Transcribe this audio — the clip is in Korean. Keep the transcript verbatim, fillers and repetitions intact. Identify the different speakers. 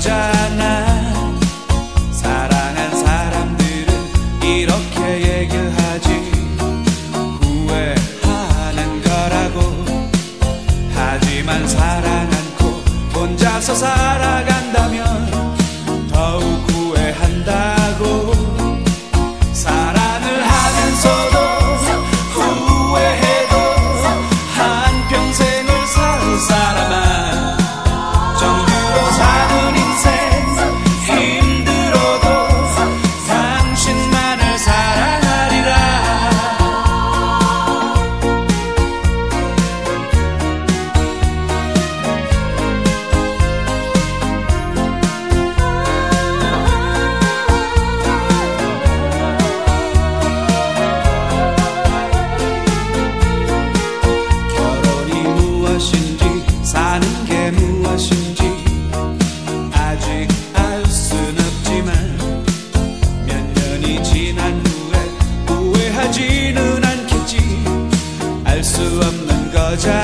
Speaker 1: 거잖아. 사랑한 사람들은 이렇게 얘기하지. 후회하는 거라고. 하지만 사랑 않고 혼자서 살아간다면 더욱 후회한다고. 사랑을 하면서도 후회해도 한평생을 살 사람아. 정주로 사는 인생 힘들어도 당신만을 사랑하리라. 결혼이 무엇인지 사는 게 무엇인지 아직 알 순 없지만 몇 년이 지난 후에 후회하지는 않겠지. 알 수 없는 거잖아.